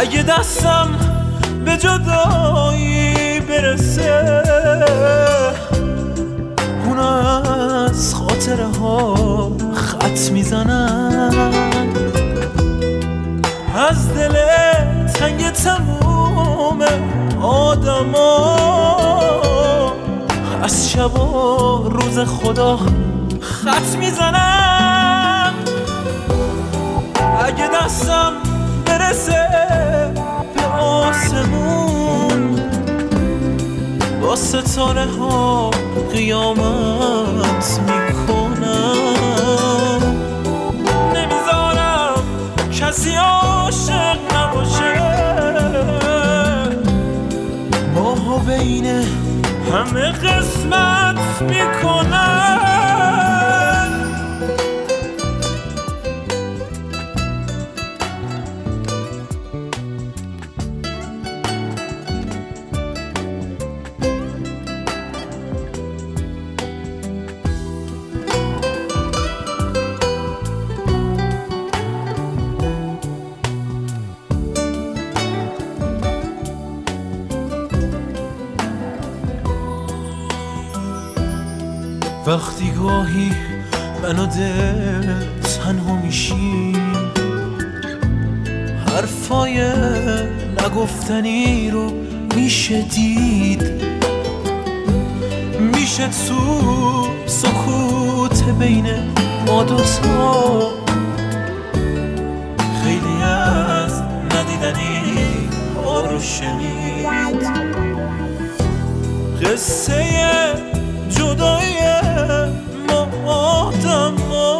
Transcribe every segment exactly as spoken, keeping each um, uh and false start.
اگه دستم به جدایی برسه اون از خاطره ها خط میزنن، از دل تنگ تموم آدما، از شب و روز خدا خط میزنن. اگه دستم برسه به آسمون با ستاره ها قیامت میکنم، نمیذارم کسی عاشق نباشه، ماها بین همه قسمت میکنن. وقتی گاهی من و دل تنها میشیم، حرفای نگفتنی رو میشه دید، میشه تو سکوت بین ما دوتا خیلی از ندیدنی ها رو شنید. قصه جدایی ما آدما،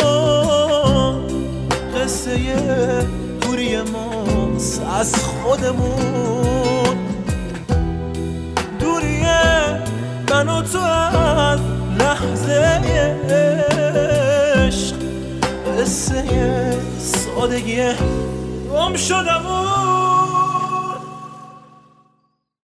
قصه دوری ماست از خودمون، دوری من و تو از لحظه عشق، قصه سادگی گم شدمون.